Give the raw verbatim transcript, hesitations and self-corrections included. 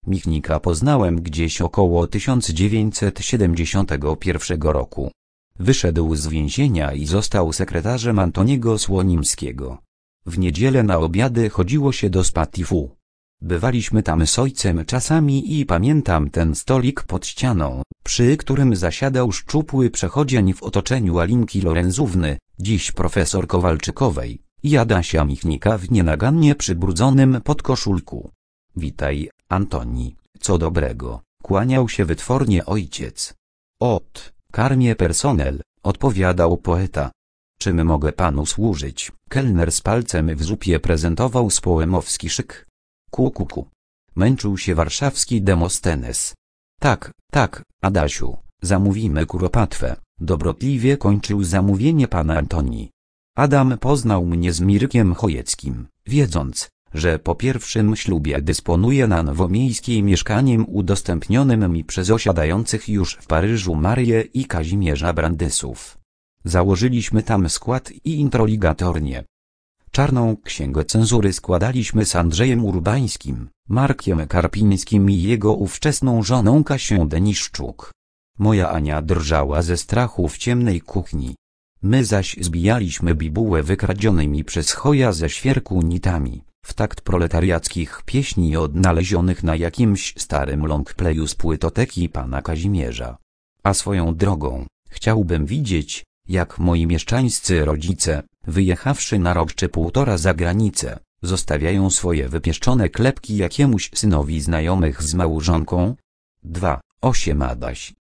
Michnika poznałem gdzieś około tysiąc dziewięćset siedemdziesiątego pierwszego roku. Wyszedł z więzienia i został sekretarzem Antoniego Słonimskiego. W niedzielę na obiady chodziło się do Spatifu. Bywaliśmy tam z ojcem czasami i pamiętam ten stolik pod ścianą, przy którym zasiadał szczupły przechodzień w otoczeniu Alinki Lorenzówny, dziś profesor Kowalczykowej, i Adasia Michnika w nienagannie przybrudzonym podkoszulku. Witaj, Antoni, co dobrego, kłaniał się wytwornie ojciec. Ot, karmię personel, odpowiadał poeta. Czym mogę panu służyć? Kelner z palcem w zupie prezentował społemowski szyk. Ku, ku, ku. Męczył się warszawski Demosthenes. Tak, tak, Adasiu, zamówimy kuropatwę. Dobrotliwie kończył zamówienie pana Antoni. Adam poznał mnie z Mirkiem Chojeckim, wiedząc, że po pierwszym ślubie dysponuje na Nowomiejskiej mieszkaniem udostępnionym mi przez osiadających już w Paryżu Marię i Kazimierza Brandysów. Założyliśmy tam skład i introligatornię. Czarną księgę cenzury składaliśmy z Andrzejem Urbańskim, Markiem Karpińskim i jego ówczesną żoną Kasią Deniszczuk. Moja Ania drżała ze strachu w ciemnej kuchni. My zaś zbijaliśmy bibułę wykradzionymi przez Choja ze świerku nitami, w takt proletariackich pieśni odnalezionych na jakimś starym longplayu z płytoteki pana Kazimierza. A swoją drogą, chciałbym widzieć, jak moi mieszczańscy rodzice, wyjechawszy na rok czy półtora za granicę, zostawiają swoje wypieszczone klepki jakiemuś synowi znajomych z małżonką. dwa. osiem Adaś,